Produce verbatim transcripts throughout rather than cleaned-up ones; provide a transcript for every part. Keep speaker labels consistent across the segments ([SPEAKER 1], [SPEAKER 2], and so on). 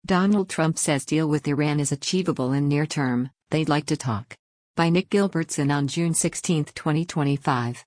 [SPEAKER 1] Donald Trump says deal with Iran is achievable in near term, they'd like to talk. By Nick Gilbertson on June sixteenth, twenty twenty-five.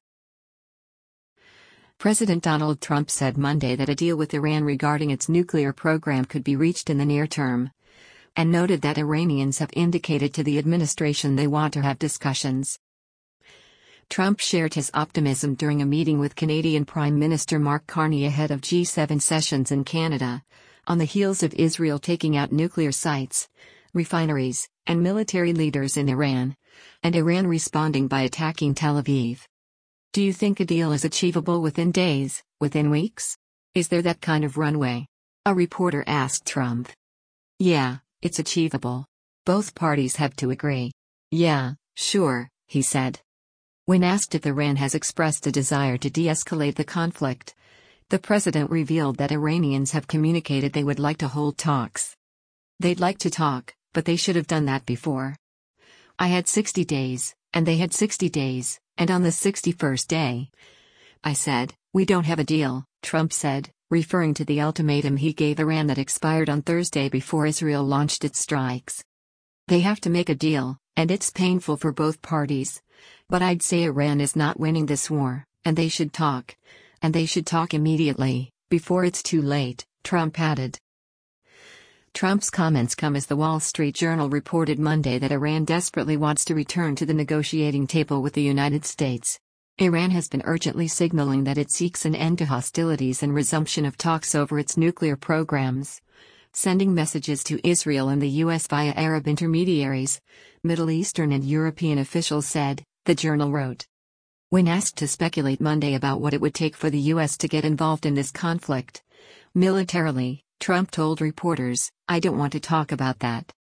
[SPEAKER 1] President Donald Trump said Monday that a deal with Iran regarding its nuclear program could be reached in the near term, and noted that Iranians have indicated to the administration they want to have discussions. Trump shared his optimism during a meeting with Canadian Prime Minister Mark Carney ahead of G seven sessions in Canada, on the heels of Israel taking out nuclear sites, refineries, and military leaders in Iran, and Iran responding by attacking Tel Aviv. Do you think a deal is achievable within days, within weeks? Is there that kind of runway? A reporter asked Trump. Yeah, it's achievable. Both parties have to agree. Yeah, sure, he said. When asked if Iran has expressed a desire to de-escalate the conflict, the president revealed that Iranians have communicated they would like to hold talks. They'd like to talk, but they should have done that before. I had sixty days, and they had sixty days, and on the sixty-first day, I said, we don't have a deal, Trump said, referring to the ultimatum he gave Iran that expired on Thursday before Israel launched its strikes. They have to make a deal, and it's painful for both parties, but I'd say Iran is not winning this war, and they should talk. And they should talk immediately, before it's too late, Trump added. Trump's comments come as the Wall Street Journal reported Monday that Iran desperately wants to return to the negotiating table with the United States. Iran has been urgently signaling that it seeks an end to hostilities and resumption of talks over its nuclear programs, sending messages to Israel and the U S via Arab intermediaries, Middle Eastern and European officials said, the journal wrote. When asked to speculate Monday about what it would take for the U S to get involved in this conflict militarily, Trump told reporters, I don't want to talk about that.